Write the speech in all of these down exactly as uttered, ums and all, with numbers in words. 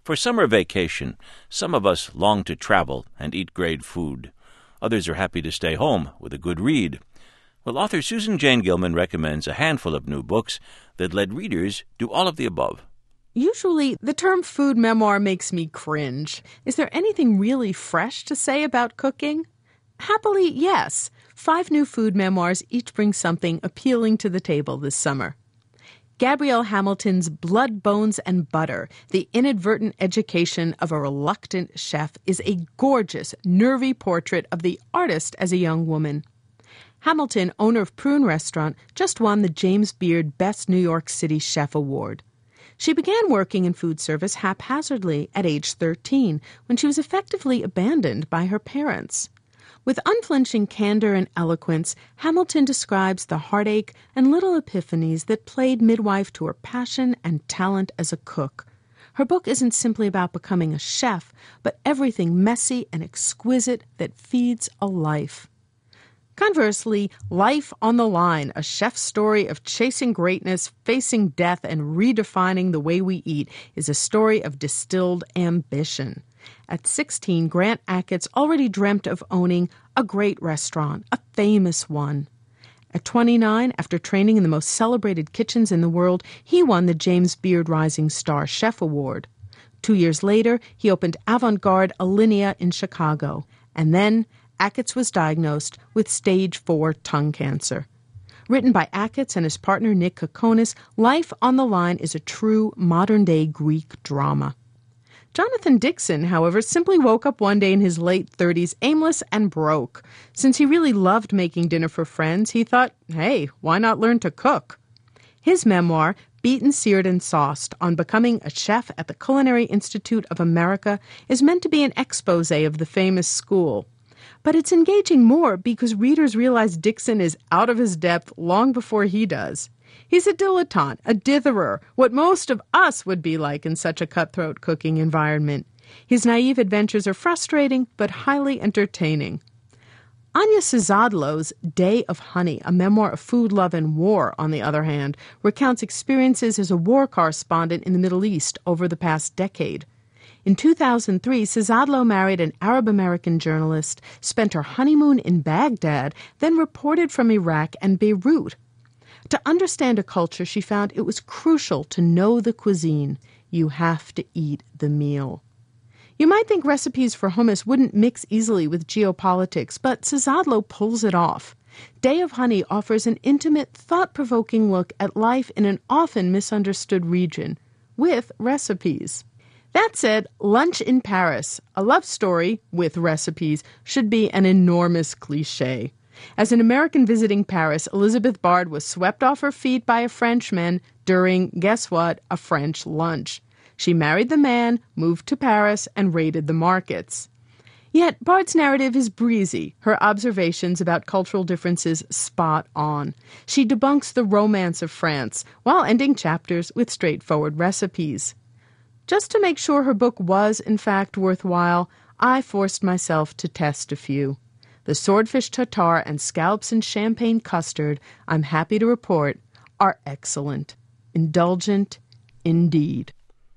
For summer vacation, some of us long to travel and eat great food. Others are happy to stay home with a good read. Well, author Susan Jane Gilman recommends a handful of new books that let readers do all of the above. Usually, the term food memoir makes me cringe. Is there anything really fresh to say about cooking? Happily, yes. Five new food memoirs each bring something appealing to the table this summer. Gabrielle Hamilton's Blood, Bones, and Butter, The Inadvertent Education of a Reluctant Chef, is a gorgeous, nervy portrait of the artist as a young woman. Hamilton, owner of Prune Restaurant, just won the James Beard Best New York City Chef Award. She began working in food service haphazardly at age thirteen, when she was effectively abandoned by her parents. With unflinching candor and eloquence, Hamilton describes the heartache and little epiphanies that played midwife to her passion and talent as a cook. Her book isn't simply about becoming a chef, but everything messy and exquisite that feeds a life. Conversely, Life on the Line, a chef's story of chasing greatness, facing death, and redefining the way we eat, is a story of distilled ambition. At sixteen, Grant Achatz already dreamt of owning a great restaurant, a famous one. At twenty-nine, after training in the most celebrated kitchens in the world, he won the James Beard Rising Star Chef Award. Two years later, he opened Avant-Garde Alinea in Chicago. And then Achatz was diagnosed with stage four tongue cancer. Written by Achatz and his partner Nick Kokonis, Life on the Line is a true modern-day Greek drama. Jonathan Dixon, however, simply woke up one day in his late thirties aimless and broke. Since he really loved making dinner for friends, he thought, hey, why not learn to cook? His memoir, Beaten, Seared, and Sauced, on becoming a chef at the Culinary Institute of America, is meant to be an expose of the famous school. But it's engaging more because readers realize Dixon is out of his depth long before he does. He's a dilettante, a ditherer, what most of us would be like in such a cutthroat cooking environment. His naive adventures are frustrating, but highly entertaining. Anya Sizadlo's Day of Honey, a memoir of food, love, and war, on the other hand, recounts experiences as a war correspondent in the Middle East over the past decade. In two thousand three, Sizadlo married an Arab-American journalist, spent her honeymoon in Baghdad, then reported from Iraq and Beirut. To understand a culture, she found it was crucial to know the cuisine. You have to eat the meal. You might think recipes for hummus wouldn't mix easily with geopolitics, but Sizadlo pulls it off. Day of Honey offers an intimate, thought-provoking look at life in an often misunderstood region, with recipes. That said, Lunch in Paris, a love story with recipes, should be an enormous cliché. As an American visiting Paris, Elizabeth Bard was swept off her feet by a Frenchman during, guess what, a French lunch. She married the man, moved to Paris, and raided the markets. Yet Bard's narrative is breezy, her observations about cultural differences spot on. She debunks the romance of France, while ending chapters with straightforward recipes. Just to make sure her book was, in fact, worthwhile, I forced myself to test a few. The swordfish tartare and scallops and champagne custard, I'm happy to report, are excellent. Indulgent indeed.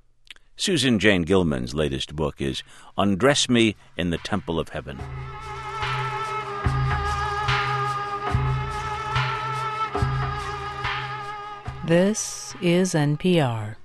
Susan Jane Gilman's latest book is Undress Me in the Temple of Heaven. This is N P R.